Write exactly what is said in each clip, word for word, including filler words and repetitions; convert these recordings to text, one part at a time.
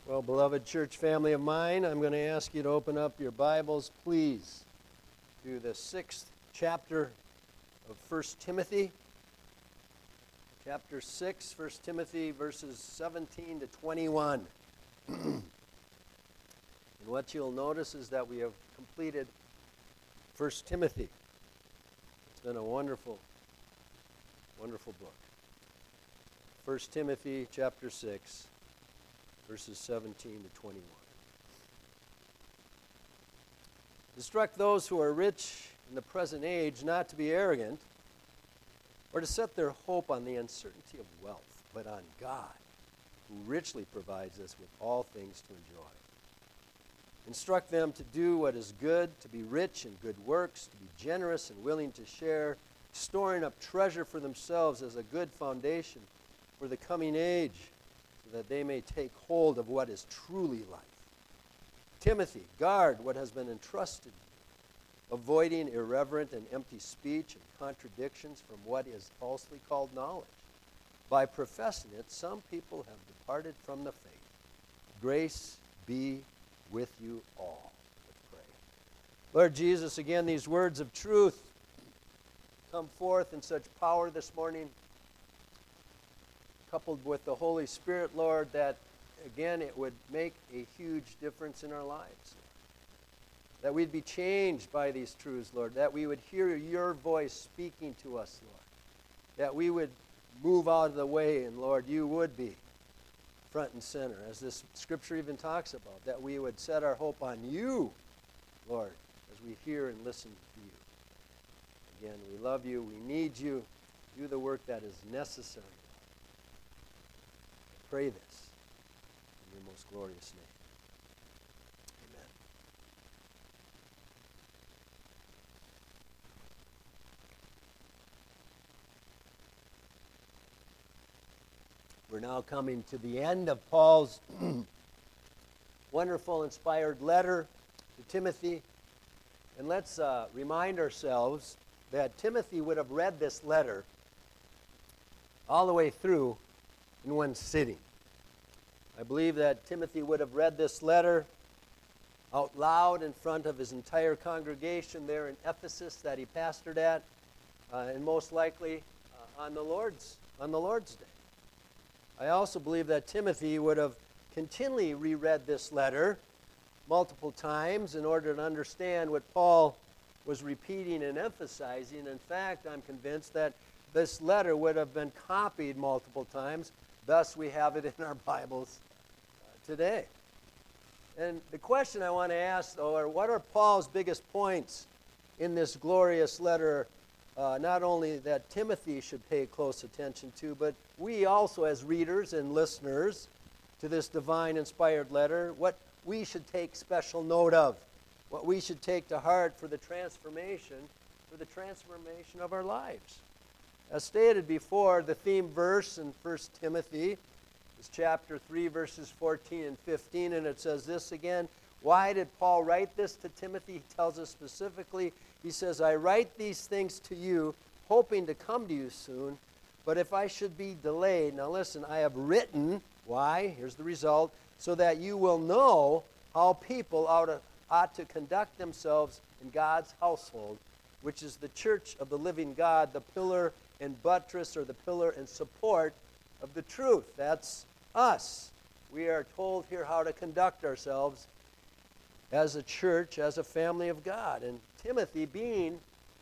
Well, beloved church family of mine, I'm going to ask you to open up your Bibles, please, to the sixth chapter of First Timothy. Chapter six, First Timothy, verses seventeen to twenty-one. And what you'll notice is that we have completed First Timothy. It's been a wonderful, wonderful book. First Timothy, chapter six. Verses seventeen to twenty-one. Instruct those who are rich in the present age not to be arrogant or to set their hope on the uncertainty of wealth, but on God, who richly provides us with all things to enjoy. Instruct them to do what is good, to be rich in good works, to be generous and willing to share, storing up treasure for themselves as a good foundation for the coming age, so that they may take hold of what is truly life. Timothy, guard what has been entrusted to you, avoiding irreverent and empty speech and contradictions from what is falsely called knowledge. By professing it, some people have departed from the faith. Grace be with you all. Let's pray. Lord Jesus, again, these words of truth come forth in such power this morning, coupled with the Holy Spirit, Lord, that, again, it would make a huge difference in our lives. That we'd be changed by these truths, Lord. That we would hear your voice speaking to us, Lord. That we would move out of the way, and, Lord, you would be front and center, as this scripture even talks about. That we would set our hope on you, Lord, as we hear and listen to you. Again, we love you. We need you. Do the work that is necessary. Pray this in your most glorious name. Amen. We're now coming to the end of Paul's wonderful, inspired letter to Timothy. And let's uh, remind ourselves that Timothy would have read this letter all the way through in one sitting. I believe that Timothy would have read this letter out loud in front of his entire congregation there in Ephesus that he pastored at, uh, and most likely uh, on the Lord's on the Lord's day. I also believe that Timothy would have continually reread this letter multiple times in order to understand what Paul was repeating and emphasizing. In fact, I'm convinced that this letter would have been copied multiple times. Thus, we have it in our Bibles uh, today. And the question I want to ask, though, are what are Paul's biggest points in this glorious letter, uh, not only that Timothy should pay close attention to, but we also as readers and listeners to this divine inspired letter, what we should take special note of, what we should take to heart for the transformation, for the transformation of our lives. As stated before, the theme verse in First Timothy is chapter three, verses fourteen and fifteen, and it says this again. Why did Paul write this to Timothy? He tells us specifically, he says, I write these things to you, hoping to come to you soon, but if I should be delayed, now listen, I have written, why? Here's the result, so that you will know how people ought to, ought to conduct themselves in God's household, which is the church of the living God, the pillar and buttress, or the pillar and support of the truth. That's us. We are told here how to conduct ourselves as a church, as a family of God. And Timothy, being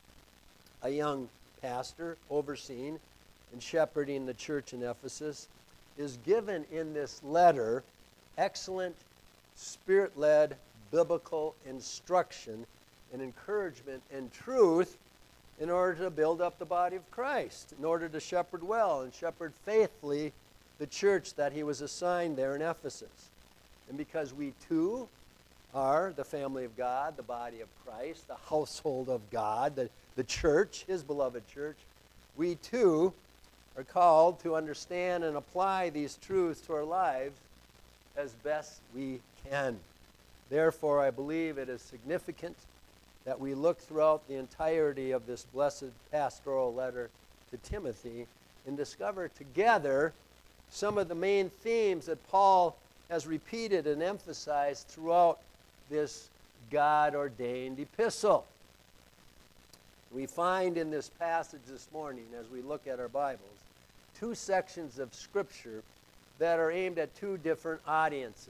a young pastor, overseeing and shepherding the church in Ephesus, is given in this letter excellent spirit-led biblical instruction and encouragement and truth in order to build up the body of Christ, in order to shepherd well and shepherd faithfully the church that he was assigned there in Ephesus. And because we too are the family of God, the body of Christ, the household of God, the, the church, his beloved church, we too are called to understand and apply these truths to our lives as best we can. Therefore, I believe it is significant that we look throughout the entirety of this blessed pastoral letter to Timothy and discover together some of the main themes that Paul has repeated and emphasized throughout this God-ordained epistle. We find in this passage this morning, as we look at our Bibles, two sections of Scripture that are aimed at two different audiences.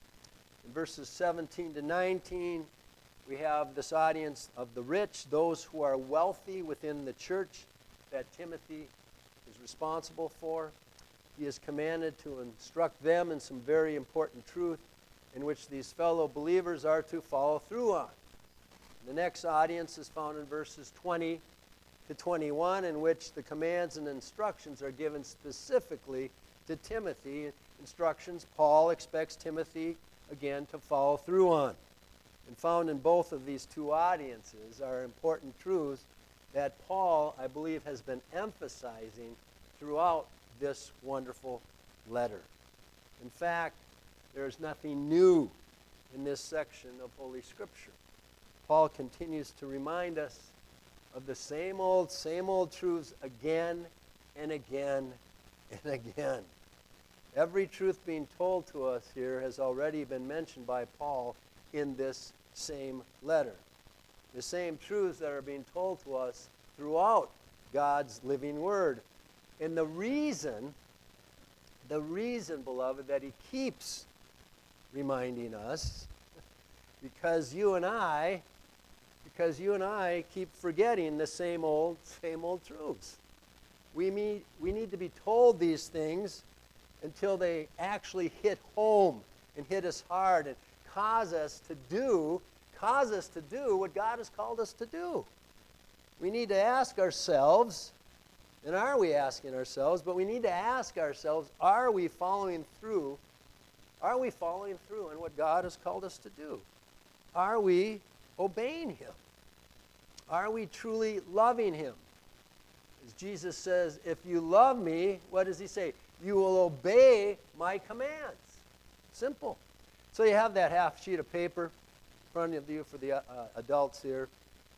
In verses seventeen to nineteen, we have this audience of the rich, those who are wealthy within the church that Timothy is responsible for. He is commanded to instruct them in some very important truth in which these fellow believers are to follow through on. The next audience is found in verses twenty to twenty-one, in which the commands and instructions are given specifically to Timothy, instructions Paul expects Timothy, again, to follow through on. And found in both of these two audiences are important truths that Paul, I believe, has been emphasizing throughout this wonderful letter. In fact, there is nothing new in this section of Holy Scripture. Paul continues to remind us of the same old, same old truths again and again and again. Every truth being told to us here has already been mentioned by Paul in this same letter. The same truths that are being told to us throughout God's living word. And the reason, the reason, beloved, that he keeps reminding us, because you and I, because you and I keep forgetting the same old, same old truths. We need, we need to be told these things until they actually hit home and hit us hard and cause us to do, cause us to do what God has called us to do. We need to ask ourselves, and are we asking ourselves, but we need to ask ourselves, are we following through? Are we following through in what God has called us to do? Are we obeying him? Are we truly loving him? As Jesus says, if you love me, what does he say? You will obey my commands. Simple. So you have that half sheet of paper in front of you for the uh, adults here.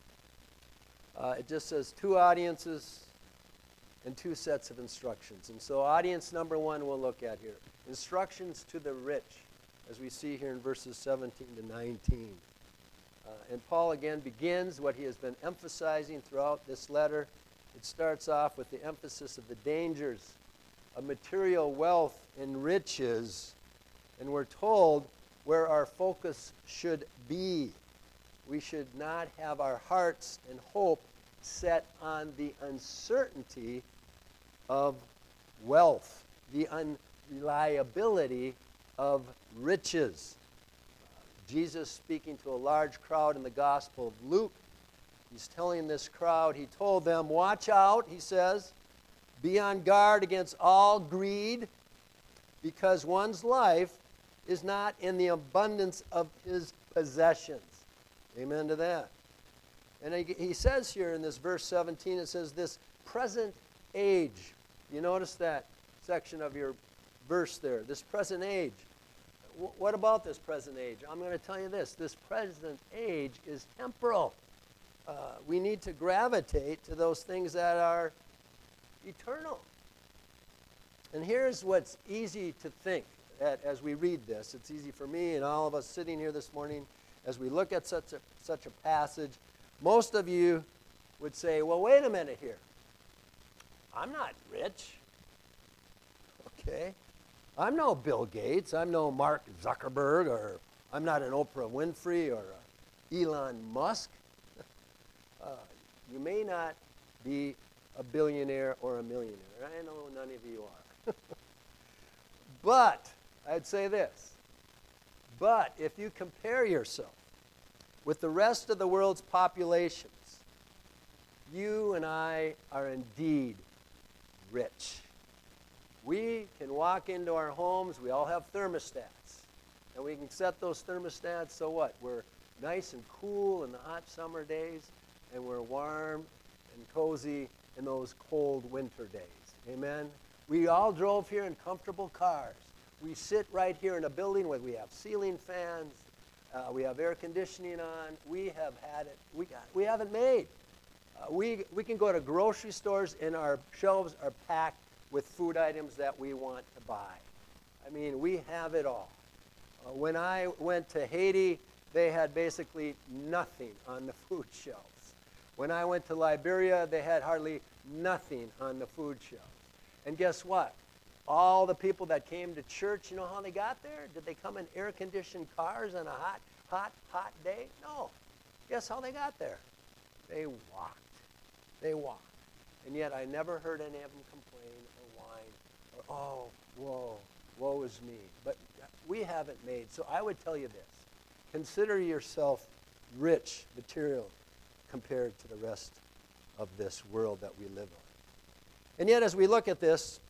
Uh, it just says two audiences and two sets of instructions. And so audience number one we'll look at here. Instructions to the rich, as we see here in verses seventeen to nineteen. Uh, and Paul again begins what he has been emphasizing throughout this letter. It starts off with the emphasis of the dangers of material wealth and riches. And we're told where our focus should be. We should not have our hearts and hope set on the uncertainty of wealth, the unreliability of riches. Uh, Jesus, speaking to a large crowd in the Gospel of Luke, he's telling this crowd, he told them, watch out, he says, be on guard against all greed, because one's life is not in the abundance of his possessions. Amen to that. And he, he says here in this verse seventeen, it says this present age. You notice that section of your verse there, this present age. W- what about this present age? I'm going to tell you this. This present age is temporal. Uh, we need to gravitate to those things that are eternal. And here's what's easy to think at, as we read this. It's easy for me and all of us sitting here this morning as we look at such a, such a passage. Most of you would say, well, wait a minute here. I'm not rich. Okay. I'm no Bill Gates. I'm no Mark Zuckerberg, or I'm not an Oprah Winfrey or Elon Musk. uh, you may not be a billionaire or a millionaire. I know none of you are. But, I'd say this. But if you compare yourself with the rest of the world's populations, you and I are indeed rich. We can walk into our homes. We all have thermostats. And we can set those thermostats so what? We're nice and cool in the hot summer days, and we're warm and cozy in those cold winter days. Amen? We all drove here in comfortable cars. We sit right here in a building where we have ceiling fans. Uh, we have air conditioning on. We have had it. We, got, we have it made. Uh, we, we can go to grocery stores and our shelves are packed with food items that we want to buy. I mean, we have it all. Uh, when I went to Haiti, they had basically nothing on the food shelves. When I went to Liberia, they had hardly nothing on the food shelves. And guess what? All the people that came to church, you know how they got there? Did they come in air-conditioned cars on a hot, hot, hot day? No. Guess how they got there? They walked. They walked. And yet I never heard any of them complain or whine or, oh, whoa, woe is me. But we haven't made. So I would tell you this. Consider yourself rich material compared to the rest of this world that we live on. And yet as we look at this,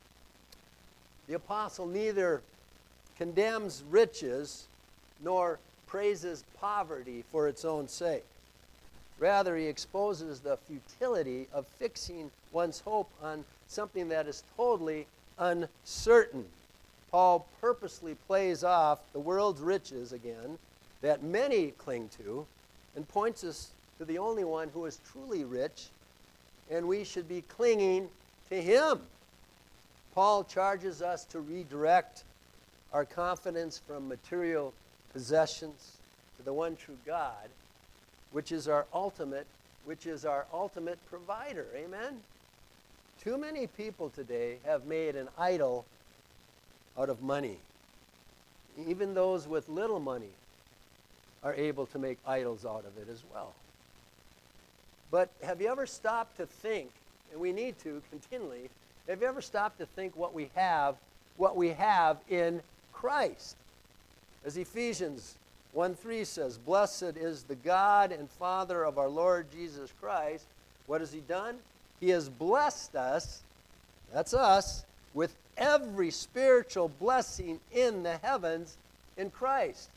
the apostle neither condemns riches nor praises poverty for its own sake. Rather, he exposes the futility of fixing one's hope on something that is totally uncertain. Paul purposely plays off the world's riches again that many cling to and points us to the only one who is truly rich, and we should be clinging to him. Paul charges us to redirect our confidence from material possessions to the one true God, which is our ultimate, which is our ultimate provider. Amen? Too many people today have made an idol out of money. Even those with little money are able to make idols out of it as well. But have you ever stopped to think, and we need to continually, have you ever stopped to think what we have, what we have in Christ? As Ephesians one three says, blessed is the God and Father of our Lord Jesus Christ. What has he done? He has blessed us, that's us, with every spiritual blessing in the heavens in Christ.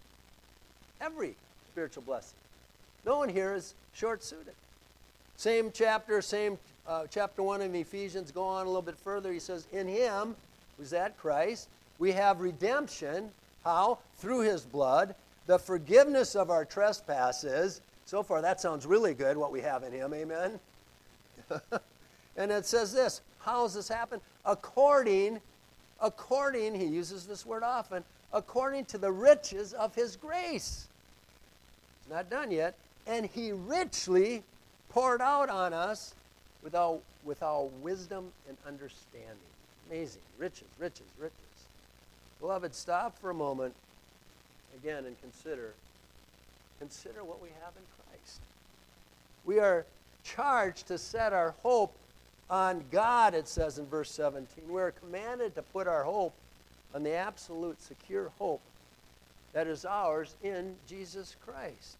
Every spiritual blessing. No one here is short-suited. Same chapter, same uh, chapter one of Ephesians, go on a little bit further. He says, in him, who's that? Christ, we have redemption. How? Through his blood, the forgiveness of our trespasses. So far, that sounds really good, what we have in him. Amen? And it says this. How does this happen? According, according, he uses this word often, according to the riches of his grace. It's not done yet. And he richly poured out on us with all, with all wisdom and understanding. Amazing. Riches, riches, riches. Beloved, stop for a moment again and consider, consider what we have in Christ. We are charged to set our hope on God, it says in verse seventeen. We are commanded to put our hope on the absolute secure hope that is ours in Jesus Christ.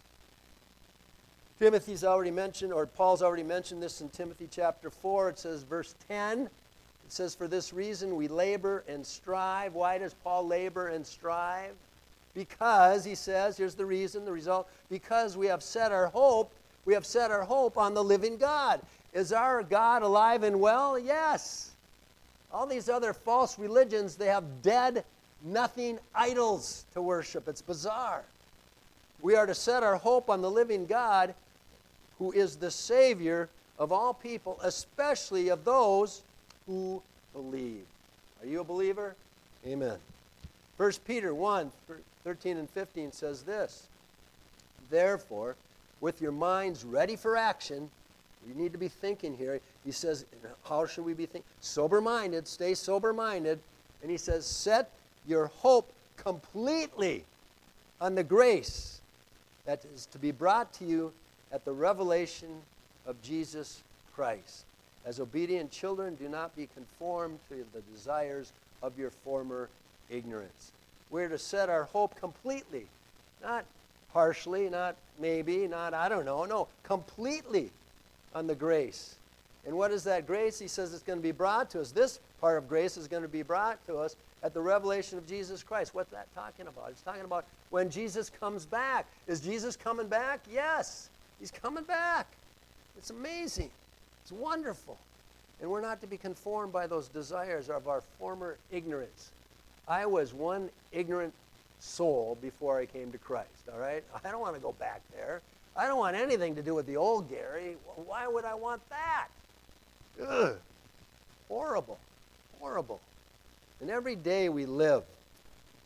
Timothy's already mentioned, or Paul's already mentioned this in Timothy chapter four. It says, verse ten, it says, for this reason we labor and strive. Why does Paul labor and strive? Because, he says, here's the reason, the result, because we have set our hope, we have set our hope on the living God. Is our God alive and well? Yes. All these other false religions, they have dead, nothing idols to worship. It's bizarre. We are to set our hope on the living God, who is the Savior of all people, especially of those who believe. Are you a believer? Amen. First Peter one, thirteen and fifteen says this. Therefore, with your minds ready for action, you need to be thinking here. He says, how should we be thinking? Sober-minded, stay sober-minded. And he says, set your hope completely on the grace that is to be brought to you at the revelation of Jesus Christ. As obedient children, do not be conformed to the desires of your former ignorance. We're to set our hope completely, not partially, not maybe, not I don't know, no, completely on the grace. And what is that grace? He says it's going to be brought to us. This part of grace is going to be brought to us at the revelation of Jesus Christ. What's that talking about? It's talking about when Jesus comes back. Is Jesus coming back? Yes. He's coming back. It's amazing. It's wonderful. And we're not to be conformed by those desires of our former ignorance. I was one ignorant soul before I came to Christ, all right? I don't want to go back there. I don't want anything to do with the old Gary. Why would I want that? Ugh. Horrible. Horrible. And every day we live,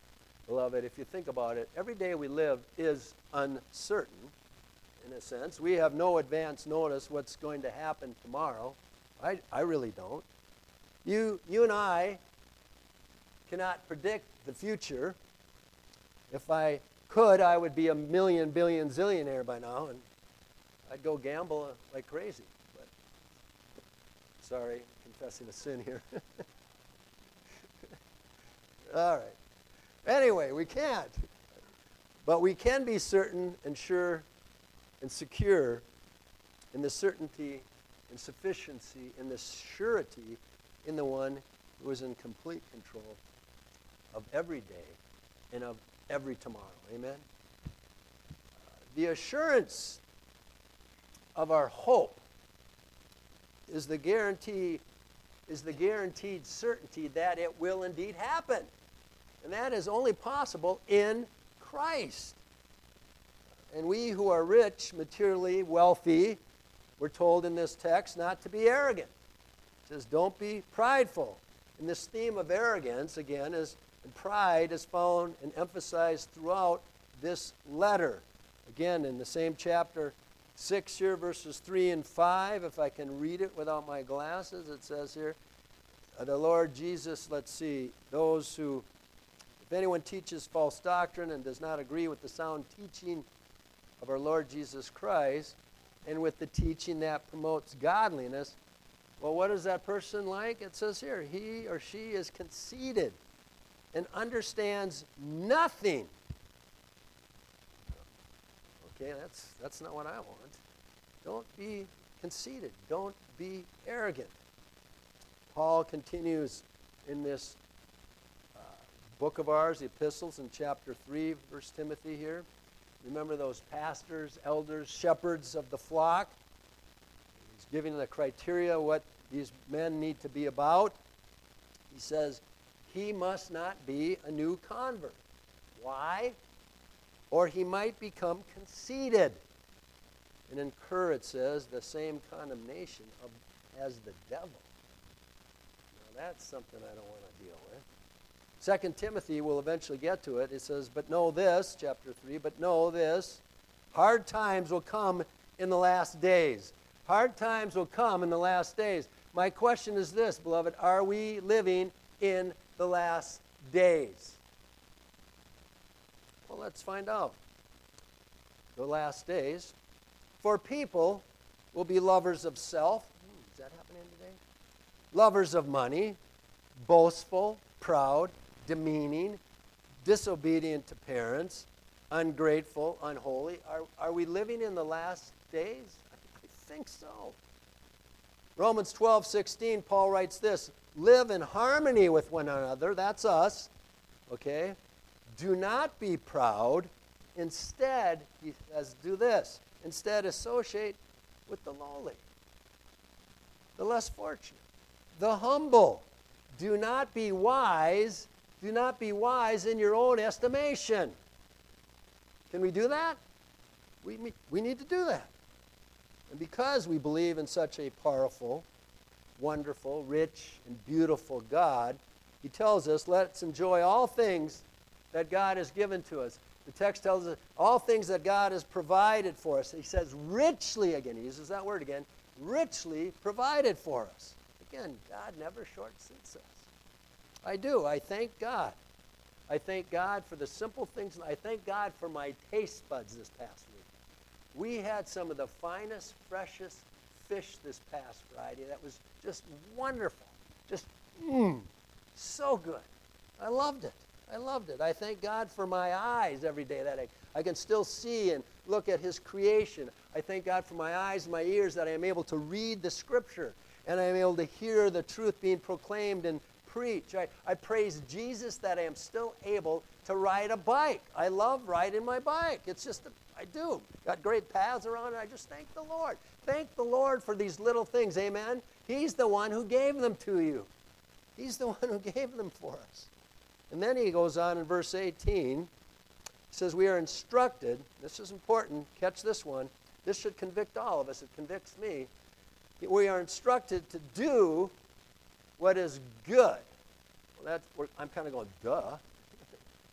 beloved, if you think about it, every day we live is uncertain, in a sense. We have no advance notice what's going to happen tomorrow. I, I really don't. You, you and I cannot predict the future. If I could, I would be a million, billion, zillionaire by now, and I'd go gamble like crazy. But sorry, confessing a sin here. All right. Anyway, we can't. But we can be certain and sure and secure in the certainty and sufficiency and the surety in the one who is in complete control of every day and of every tomorrow. Amen? Uh, the assurance of our hope is the guarantee, is the guaranteed certainty that it will indeed happen. And that is only possible in Christ. And we who are rich, materially wealthy, we're told in this text not to be arrogant. It says, don't be prideful. And this theme of arrogance, again, is and pride is found and emphasized throughout this letter. Again, in the same chapter six here, verses three and five, if I can read it without my glasses, it says here, uh, the Lord Jesus, let's see, those who, if anyone teaches false doctrine and does not agree with the sound teaching of our Lord Jesus Christ and with the teaching that promotes godliness, well, what is that person like? It says here, he or she is conceited and understands nothing. Okay, that's that's not what I want. Don't be conceited. Don't be arrogant. Paul continues in this uh, book of ours, the epistles, in chapter three, First Timothy here. Remember those pastors, elders, shepherds of the flock? He's giving the criteria what these men need to be about. He says, he must not be a new convert. Why? Or he might become conceited and incur, it says, the same condemnation of, as the devil. Now that's something I don't want to deal with. Second Timothy will eventually get to it. It says, but know this, chapter three, but know this, hard times will come in the last days. Hard times will come in the last days. My question is this, beloved, are we living in the last days? Well, let's find out. The last days. For people will be lovers of self. Hmm, is that happening today? Lovers of money, boastful, proud, demeaning, disobedient to parents, ungrateful, unholy. Are, are we living in the last days? I think so. Romans twelve sixteen, Paul writes this, live in harmony with one another. That's us. Okay? Do not be proud. Instead, he says, do this. Instead, associate with the lowly, the less fortunate, the humble. Do not be wise. Do not be wise in your own estimation. Can we do that? We, we need to do that. And because we believe in such a powerful, wonderful, rich, and beautiful God, he tells us, let's enjoy all things that God has given to us. The text tells us all things that God has provided for us. He says richly, again, he uses that word again, richly provided for us. Again, God never short-circuits us. I do. I thank God. I thank God for the simple things. I thank God for my taste buds this past week. We had some of the finest, freshest fish this past Friday. That was just wonderful. Just, mmm, so good. I loved it. I loved it. I thank God for my eyes every day that I, I can still see and look at his creation. I thank God for my eyes and my ears that I am able to read the Scripture and I am able to hear the truth being proclaimed and preached. I, I praise Jesus that I am still able to ride a bike. I love riding my bike. It's just, a, I do. Got great paths around it. I just thank the Lord. Thank the Lord for these little things. Amen? He's the one who gave them to you. He's the one who gave them for us. And then he goes on in verse eighteen. He says, we are instructed. This is important. Catch this one. This should convict all of us. It convicts me. We are instructed to do what is good. Well, that's, I'm kind of going, duh.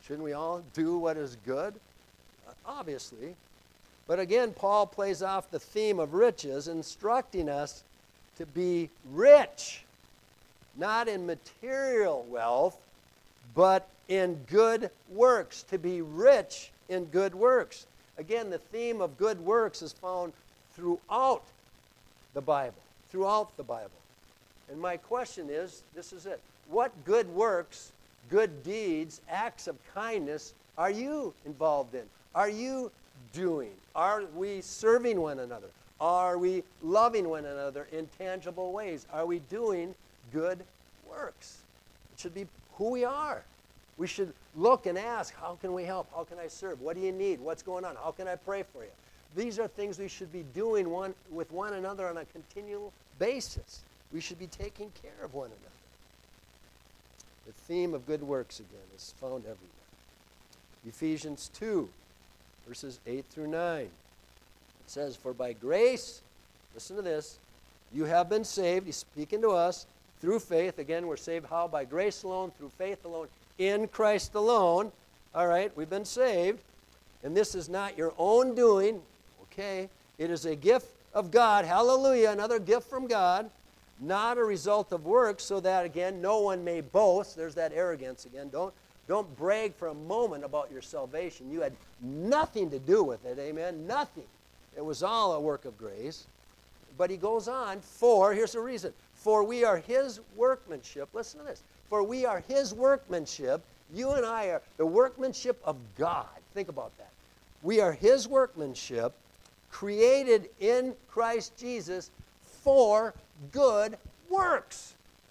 Shouldn't we all do what is good? Uh, obviously. But again, Paul plays off the theme of riches, instructing us to be rich, not in material wealth, but in good works, to be rich in good works. Again, the theme of good works is found throughout the Bible, throughout the Bible. And my question is, this is it. What good works, good deeds, acts of kindness are you involved in? Are you doing? Are we serving one another? Are we loving one another in tangible ways? Are we doing good works? It should be who we are. We should look and ask, how can we help? How can I serve? What do you need? What's going on? How can I pray for you? These are things we should be doing one with one another on a continual basis. We should be taking care of one another. The theme of good works, again, is found everywhere. Ephesians two, verses eight through nine. It says, for by grace, listen to this, you have been saved, he's speaking to us, through faith. Again, we're saved how? By grace alone, through faith alone, in Christ alone. All right, we've been saved. And this is not your own doing. Okay, it is a gift of God. Hallelujah, another gift from God. Not a result of works, so that, again, no one may boast. There's that arrogance again. Don't, don't brag for a moment about your salvation. You had nothing to do with it, amen? Nothing. It was all a work of grace. But he goes on, for, here's the reason, for we are his workmanship. Listen to this. For we are his workmanship. You and I are the workmanship of God. Think about that. We are his workmanship, created in Christ Jesus for good works.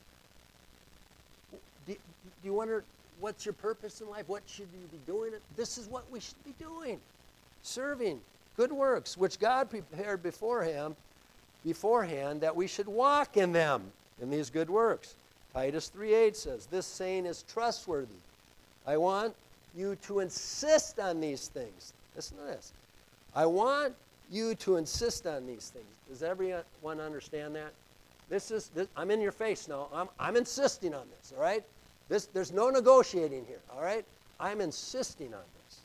Do, do you wonder what's your purpose in life? What should you be doing? This is what we should be doing. Serving good works, which God prepared beforehand, beforehand that we should walk in them, in these good works. Titus three eight says, this saying is trustworthy. I want you to insist on these things. Listen to this. I want you to insist on these things. Does everyone understand that? This is, this, I'm in your face now. I'm, I'm insisting on this, all right? This, there's no negotiating here, all right? I'm insisting on this.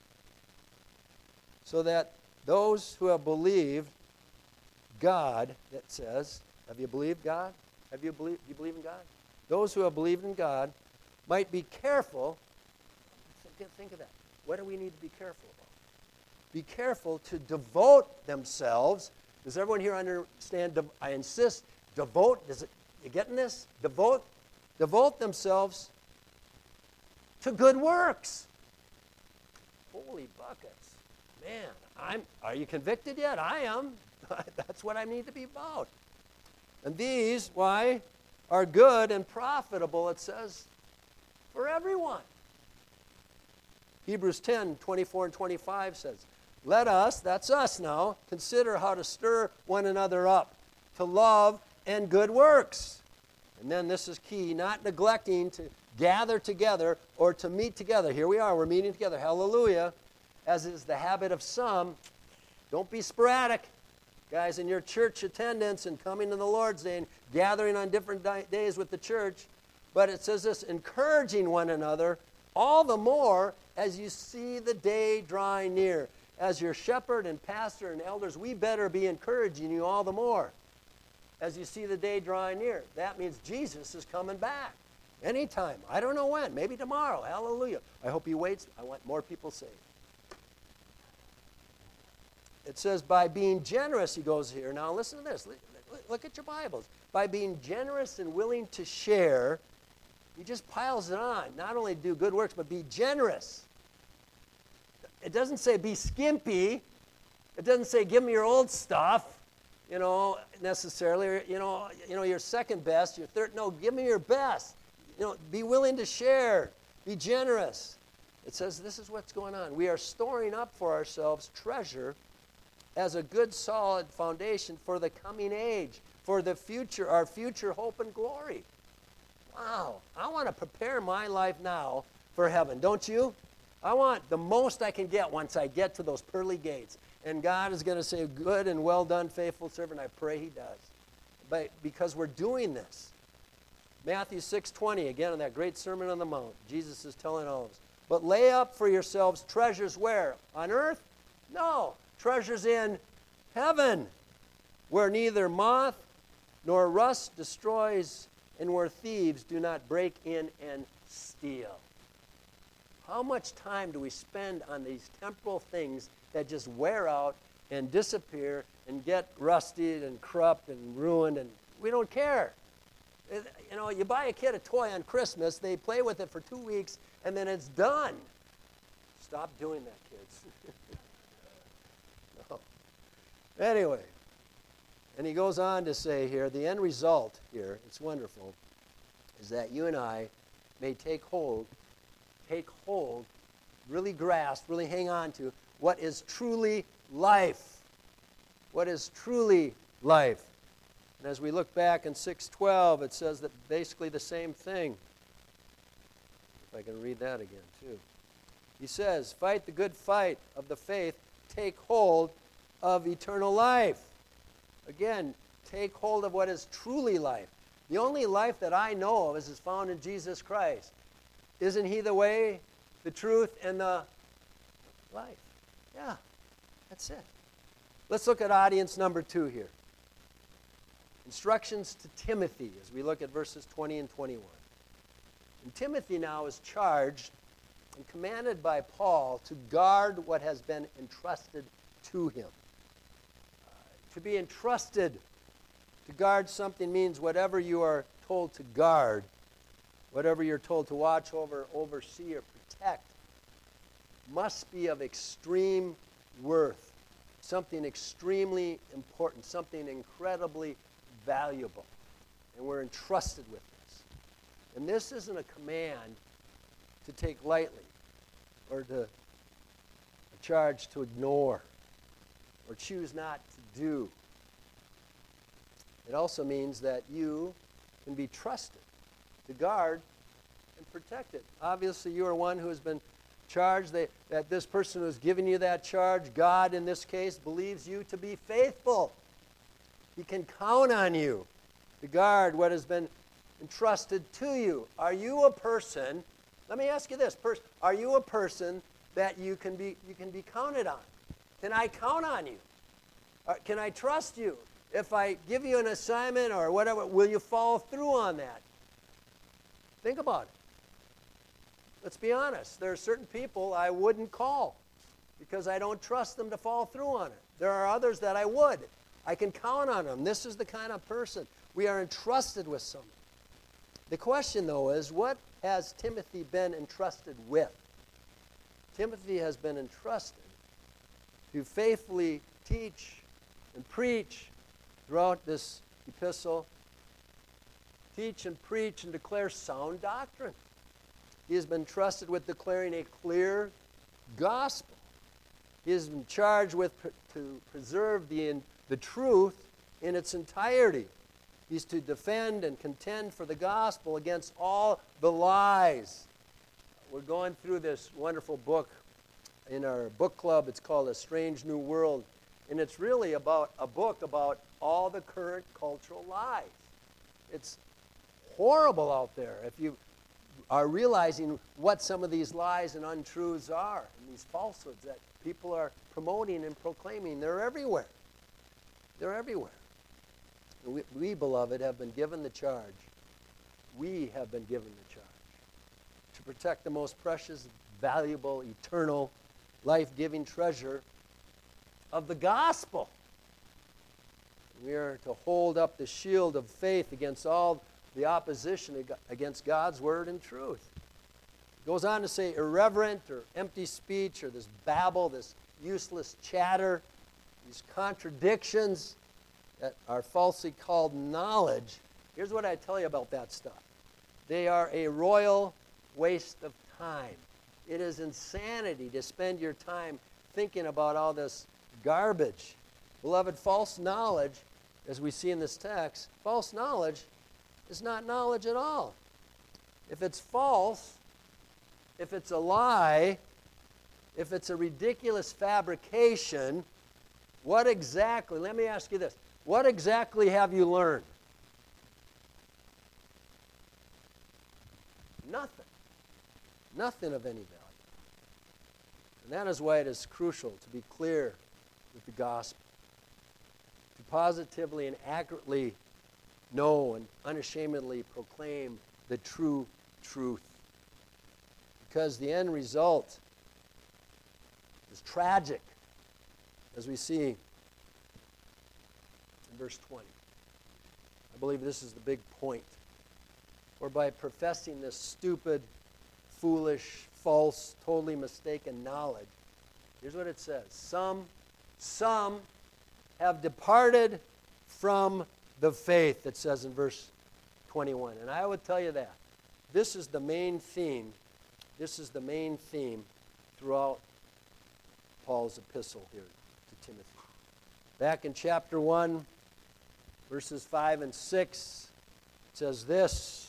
So that those who have believed God, that says, have you believed God? Have you believed, you believe in God? Those who have believed in God might be careful. Think, think of that. What do we need to be careful about? Be careful to devote themselves. Does everyone here understand? I insist, devote. Does it, you getting this? Devote, devote themselves to good works. Holy buckets. Man, I'm, are you convicted yet? I am. That's what I need to be about. And these, why, are good and profitable, it says, for everyone. Hebrews ten, twenty-four and twenty-five says, let us, that's us now, consider how to stir one another up to love and good works. And then this is key, not neglecting to gather together or to meet together. Here we are, we're meeting together, hallelujah, as is the habit of some. Don't be sporadic. Guys, in your church attendance and coming to the Lord's Day and gathering on different di- days with the church. But it says this, encouraging one another all the more as you see the day drawing near. As your shepherd and pastor and elders, we better be encouraging you all the more as you see the day drawing near. That means Jesus is coming back anytime. I don't know when. Maybe tomorrow. Hallelujah. I hope he waits. I want more people saved. It says, by being generous, he goes here. Now listen to this. Look at your Bibles. By being generous and willing to share, he just piles it on. Not only do good works, but be generous. It doesn't say be skimpy. It doesn't say give me your old stuff, you know, necessarily. You know, you know, your second best, your third. No, give me your best. You know, be willing to share. Be generous. It says this is what's going on. We are storing up for ourselves treasure as a good solid foundation for the coming age, for the future, our future hope and glory. Wow, I want to prepare my life now for heaven, don't you? I want the most I can get once I get to those pearly gates. And God is going to say, good and well done, faithful servant. I pray he does. But because we're doing this. Matthew six twenty, again, in that great Sermon on the Mount, Jesus is telling all of us, But lay up for yourselves treasures where? On earth? No. Treasures in heaven, where neither moth nor rust destroys, and where thieves do not break in and steal. How much time do we spend on these temporal things that just wear out and disappear and get rusted and corrupt and ruined, and we don't care? You know, you buy a kid a toy on Christmas, they play with it for two weeks, and then it's done. Stop doing that, kids. No. Anyway, and he goes on to say here, the end result here, it's wonderful, is that you and I may take hold, take hold, really grasp, really hang on to what is truly life. What is truly life. And as we look back in six twelve, it says that basically the same thing. If I can read that again, too. He says, fight the good fight of the faith, take hold of eternal life. Again, take hold of what is truly life. The only life that I know of is, is found in Jesus Christ. Isn't he the way, the truth, and the life? Yeah, that's it. Let's look at audience number two here. Instructions to Timothy as we look at verses twenty and twenty-one. And Timothy now is charged and commanded by Paul to guard what has been entrusted to him. Uh, to be entrusted to guard something means whatever you are told to guard, whatever you're told to watch over, oversee, or protect, must be of extreme worth, something extremely important, something incredibly valuable. And we're entrusted with this. And this isn't a command to take lightly or to a charge to ignore or choose not to do. It also means that you can be trusted to guard and protect it. Obviously, you are one who has been charged, that, that this person who's given you that charge, God in this case, believes you to be faithful. He can count on you to guard what has been entrusted to you. Are you a person, let me ask you this, pers- are you a person that you can be, you can be counted on? Can I count on you? Or can I trust you? If I give you an assignment or whatever, will you follow through on that? Think about it. Let's be honest. There are certain people I wouldn't call because I don't trust them to follow through on it. There are others that I would. I can count on them. This is the kind of person. We are entrusted with something. The question, though, is what has Timothy been entrusted with? Timothy has been entrusted to faithfully teach and preach throughout this epistle. Teach and preach and declare sound doctrine. He has been trusted with declaring a clear gospel. He has been charged with pr- to preserve the, in, the truth in its entirety. He's to defend and contend for the gospel against all the lies. We're going through this wonderful book in our book club. It's called A Strange New World. And it's really about a book about all the current cultural lies. It's horrible out there if you are realizing what some of these lies and untruths are, and these falsehoods that people are promoting and proclaiming. They're everywhere. They're everywhere. We, we, beloved, have been given the charge. We have been given the charge to protect the most precious, valuable, eternal, life-giving treasure of the gospel. We are to hold up the shield of faith against all the opposition against God's word and truth. It goes on to say irreverent or empty speech or this babble, this useless chatter, these contradictions that are falsely called knowledge. Here's what I tell you about that stuff. They are a royal waste of time. It is insanity to spend your time thinking about all this garbage. Beloved, false knowledge, as we see in this text, false knowledge is not knowledge at all. If it's false, if it's a lie, if it's a ridiculous fabrication, what exactly, let me ask you this, what exactly have you learned? Nothing. Nothing of any value. And that is why it is crucial to be clear with the gospel, to positively and accurately know and unashamedly proclaim the true truth. Because the end result is tragic, as we see in verse twenty. I believe this is the big point. For by professing this stupid, foolish, false, totally mistaken knowledge, here's what it says. Some, some have departed from the faith, it says in verse twenty-one. And I would tell you that. This is the main theme. This is the main theme throughout Paul's epistle here to Timothy. Back in chapter one, verses five and six, it says this.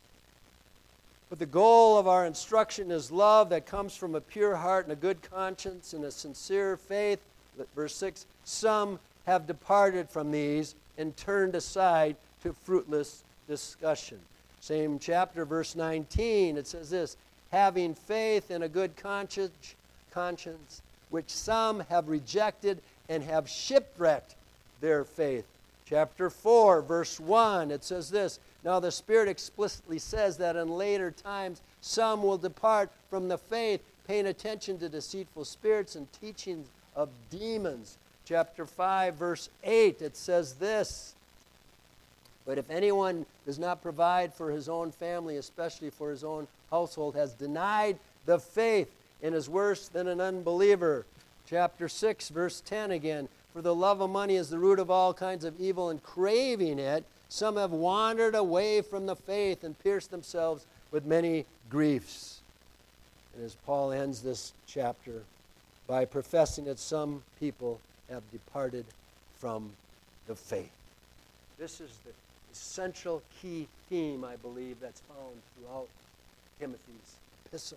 But the goal of our instruction is love that comes from a pure heart and a good conscience and a sincere faith. Verse six, some have departed from these and turned aside to fruitless discussion. Same chapter, verse nineteen, it says this, having faith and a good conscience, conscience, which some have rejected and have shipwrecked their faith. Chapter four, verse one, it says this, now the Spirit explicitly says that in later times some will depart from the faith, paying attention to deceitful spirits and teachings of demons. Chapter five, verse eight, it says this, but if anyone does not provide for his own family, especially for his own household, has denied the faith and is worse than an unbeliever. Chapter six, verse ten again, for the love of money is the root of all kinds of evil, and craving it, some have wandered away from the faith and pierced themselves with many griefs. And as Paul ends this chapter by professing that some people have departed from the faith. This is the essential key theme, I believe, that's found throughout Timothy's epistle.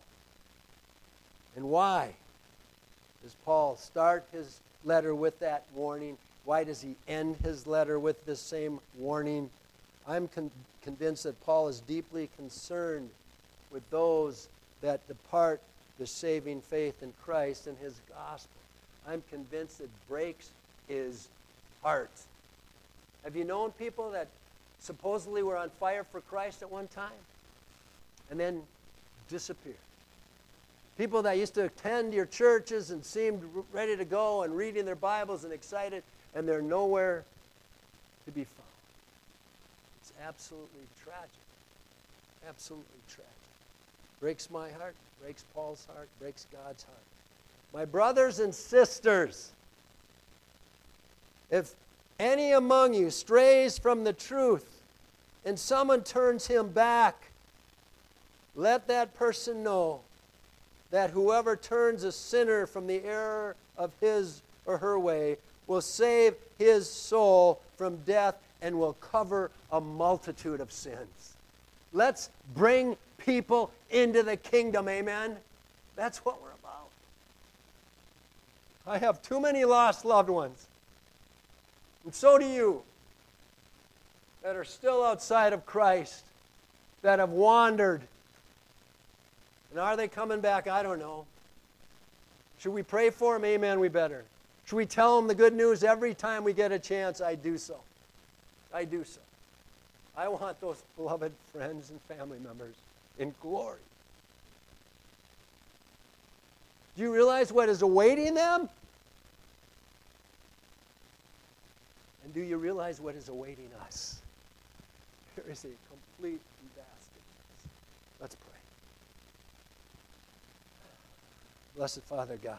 And why does Paul start his letter with that warning? Why does he end his letter with this same warning? I'm con- convinced that Paul is deeply concerned with those that depart the saving faith in Christ and his gospel. I'm convinced it breaks his heart. Have you known people that supposedly were on fire for Christ at one time and then disappeared? People that used to attend your churches and seemed ready to go and reading their Bibles and excited, and they're nowhere to be found. It's absolutely tragic. Absolutely tragic. Breaks my heart, breaks Paul's heart, breaks God's heart. My brothers and sisters, if any among you strays from the truth and someone turns him back, let that person know that whoever turns a sinner from the error of his or her way will save his soul from death and will cover a multitude of sins. Let's bring people into the kingdom, amen? That's what we're about. I have too many lost loved ones, and so do you, that are still outside of Christ, that have wandered. And are they coming back? I don't know. Should we pray for them? Amen, we better. Should we tell them the good news every time we get a chance? I do so. I do so. I want those beloved friends and family members in glory. Do you realize what is awaiting them? And do you realize what is awaiting us? There is a complete and vast difference. Let's pray. Blessed Father God,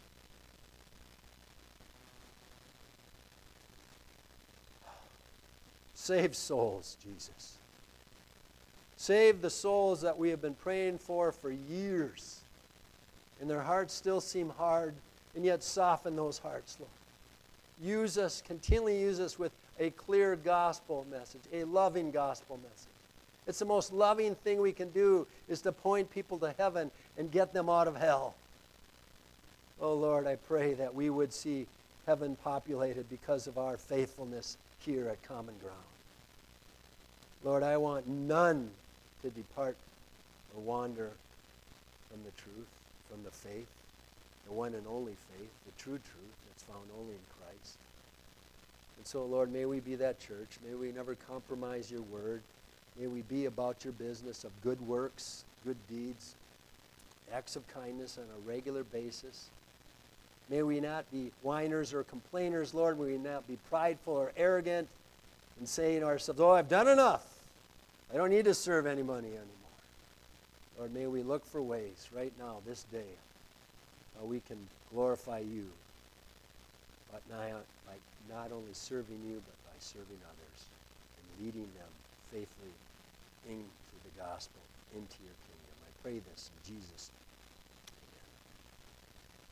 save souls, Jesus. Save the souls that we have been praying for for years, and their hearts still seem hard, and yet soften those hearts, Lord. Use us, continually use us with a clear gospel message, a loving gospel message. It's the most loving thing we can do is to point people to heaven and get them out of hell. Oh, Lord, I pray that we would see heaven populated because of our faithfulness here at Common Ground. Lord, I want none to depart or wander from the truth, from the faith. the one and only faith, the true truth that's found only in Christ. And so, Lord, may we be that church. May we never compromise your word. May we be about your business of good works, good deeds, acts of kindness on a regular basis. May we not be whiners or complainers, Lord. May we not be prideful or arrogant and saying to ourselves, oh, I've done enough. I don't need to serve any money anymore. Lord, may we look for ways right now, this day, how we can glorify you, but not, by not only serving you, but by serving others and leading them faithfully into the gospel, into your kingdom. I pray this in Jesus' name.